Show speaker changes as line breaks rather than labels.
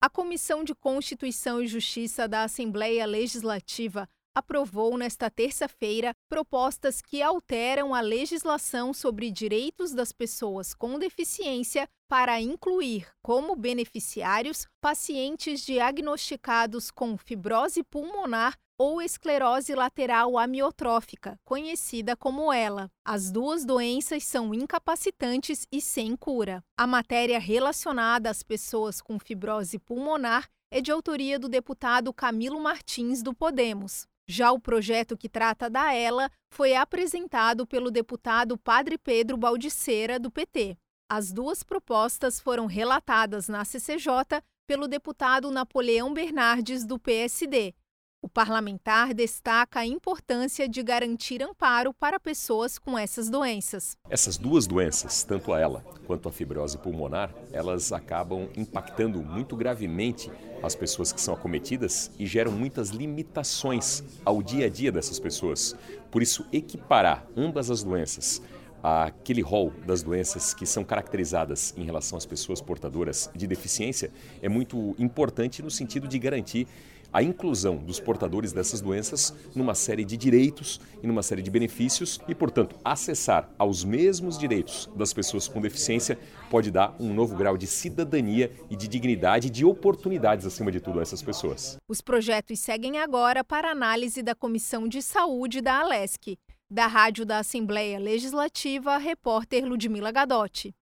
A Comissão de Constituição e Justiça da Assembleia Legislativa aprovou nesta terça-feira propostas que alteram a legislação sobre direitos das pessoas com deficiência para incluir como beneficiários pacientes diagnosticados com fibrose pulmonar ou esclerose lateral amiotrófica, conhecida como ELA. As duas doenças são incapacitantes e sem cura. A matéria relacionada às pessoas com fibrose pulmonar é de autoria do deputado Camilo Martins, do Podemos. Já o projeto que trata da ELA foi apresentado pelo deputado Padre Pedro Baldiceira, do PT. As duas propostas foram relatadas na CCJ pelo deputado Napoleão Bernardes, do PSD. O parlamentar destaca a importância de garantir amparo para pessoas com essas doenças.
Essas duas doenças, tanto a ELA quanto a fibrose pulmonar, elas acabam impactando muito gravemente as pessoas que são acometidas e geram muitas limitações ao dia a dia dessas pessoas. Por isso, equiparar ambas as doenças àquele rol das doenças que são caracterizadas em relação às pessoas portadoras de deficiência é muito importante no sentido de garantir a inclusão dos portadores dessas doenças numa série de direitos e numa série de benefícios e, portanto, acessar aos mesmos direitos das pessoas com deficiência pode dar um novo grau de cidadania e de dignidade e de oportunidades, acima de tudo, a essas pessoas.
Os projetos seguem agora para análise da Comissão de Saúde da Alesc. Da Rádio da Assembleia Legislativa, repórter Ludmila Gadotti.